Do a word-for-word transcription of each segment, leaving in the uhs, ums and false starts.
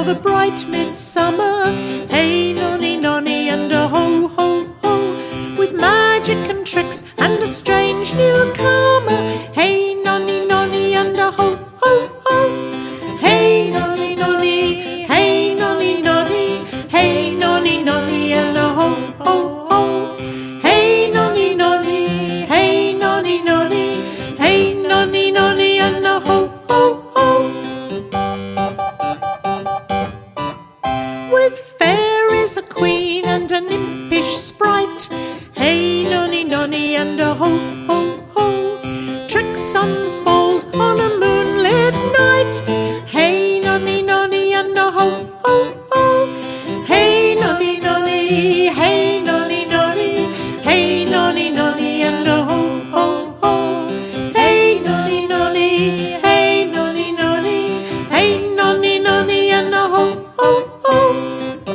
of a bright midsummer. Hey nonny nonny and a ho ho ho, with magic and tricks and a strange newcomer. Hey nonny nonny and a ho ho ho. Hey nonny nonny, hey nonny nonny, hey nonny nonny and a ho ho ho. Hey nonny nonny, hey nonny nonny, hey nonny nonny and a ho ho ho. With fairies a queen and an impish sprite. Hey nonny nonny and a ho ho ho. Tricks unfold on a moonlit night. Hey nonny nonny and a ho ho ho. Hey nonny nonny, hey nonny nonny, hey nonny nonny and a ho ho ho. Hey nonny nonny, hey nonny nonny, hey nonny nonny and a ho ho ho.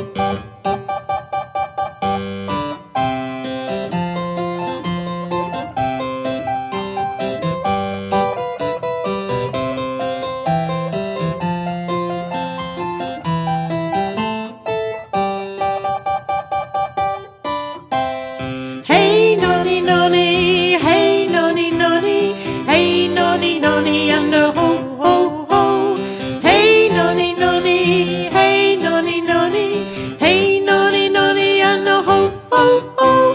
Hey nonny nonny, hey nonny nonny, hey nonny nonny and a ho ho ho. Hey nonny nonny, hey nonny nonny, hey nonny nonny and a ho ho ho.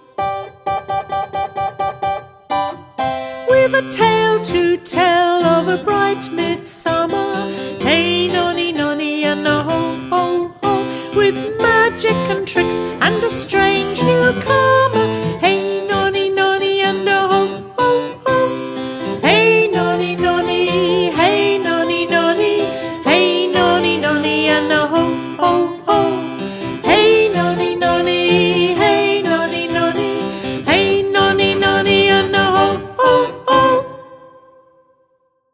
We've a tale to tell of a bright midsummer. Hey nonny nonny and a ho ho ho, with magic and tricks and a strange newcomer.